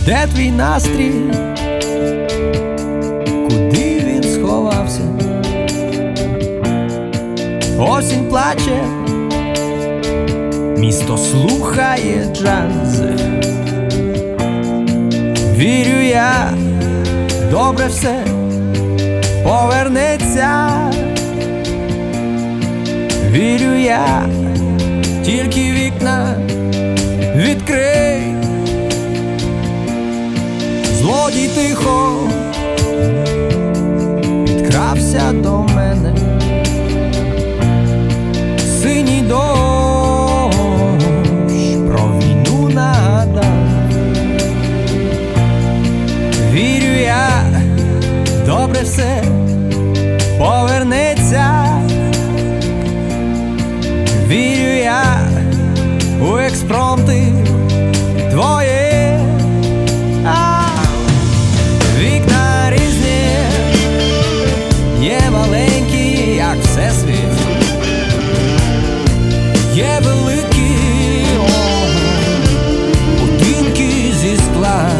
Де твій настрій? Куди він сховався? Осінь плаче, місто слухає джаз. Вірю я, добре все повернеться. Вірю я, тільки вікна відкрий. Злодій тихо підкрався до мене. Синій дощ про війну нагадав. Вірю я, добре все повернеться. Вірю я у експромти твої. Вікна різні, є маленькі, як всесвіт, є великі будинки зі скла.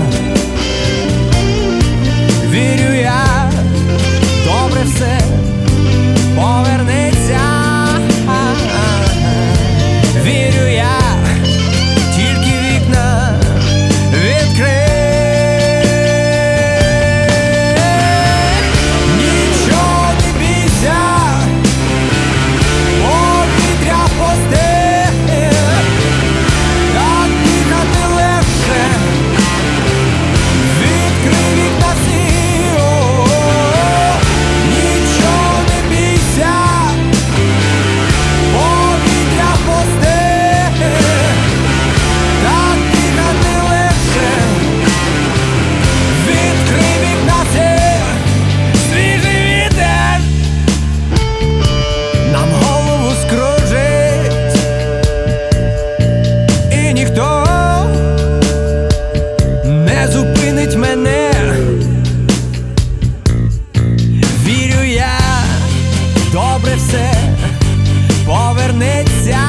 Вірю я, добре все повернеться. Вірю я, тільки вікна відкрий. Нічого не бійся, повітря пусте, так дихати легше. Відкрий вікна всі, нічого не бійся, повітря пусте. Зупинить мене. Вірю я, добре все повернеться.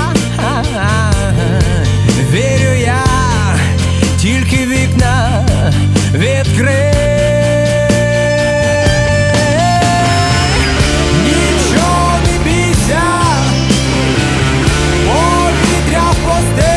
Вірю я, тільки вікна відкрий. Нічого не бійся, повітря пусте.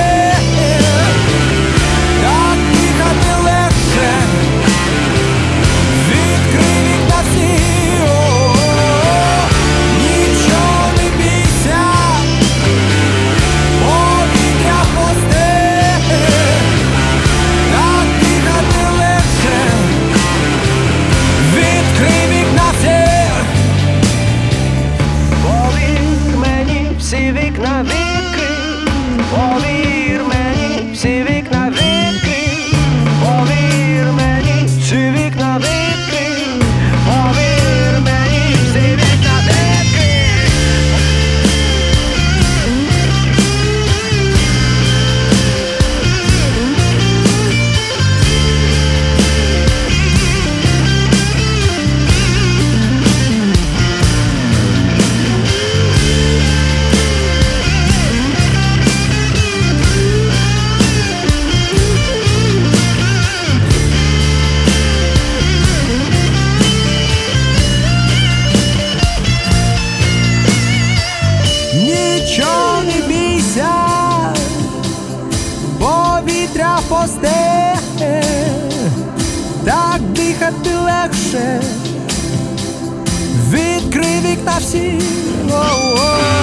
Повір мені, всі вікна відкрий. Повір мені, всі вікна відкрий. Повір мені, всі вікна відкрий. Нічого не бійся, повітря пусте, так дихати легше. Відкрий вікна всі.